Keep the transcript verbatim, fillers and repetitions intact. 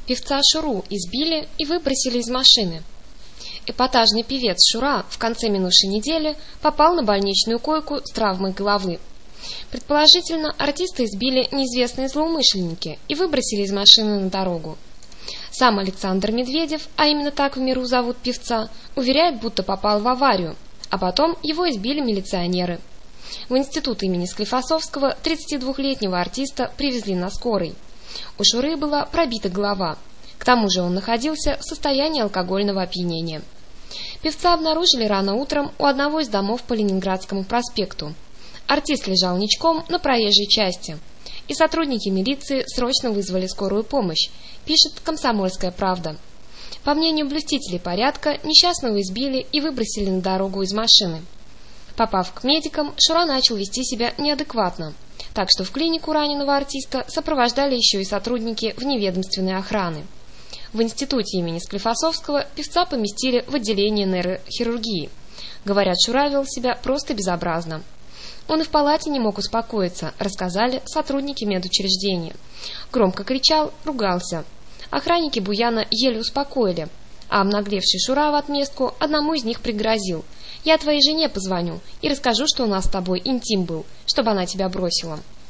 Певца Шуру избили и выбросили из машины. Эпатажный певец Шура в конце минувшей недели попал на больничную койку с травмой головы. Предположительно, артиста избили неизвестные злоумышленники и выбросили из машины на дорогу. Сам Александр Медведев, а именно так в миру зовут певца, уверяет, будто попал в аварию, а потом его избили милиционеры. В институт имени Склифосовского тридцатидвухлетнего артиста привезли на скорой. У Шуры была пробита голова. К тому же он находился в состоянии алкогольного опьянения. Певца обнаружили рано утром у одного из домов по Ленинградскому проспекту. Артист лежал ничком на проезжей части, и сотрудники милиции срочно вызвали скорую помощь, пишет «Комсомольская правда». По мнению блюстителей порядка, несчастного избили и выбросили на дорогу из машины. Попав к медикам, Шура начал вести себя неадекватно, так что в клинику раненого артиста сопровождали еще и сотрудники вневедомственной охраны. В институте имени Склифосовского певца поместили в отделение нейрохирургии. Говорят, Шура вел себя просто безобразно. Он и в палате не мог успокоиться, рассказали сотрудники медучреждения. Громко кричал, ругался. Охранники Буяна еле успокоили, а обнаглевший Шура в отместку одному из них пригрозил: «Я твоей жене позвоню и расскажу, что у нас с тобой интим был, чтобы она тебя бросила».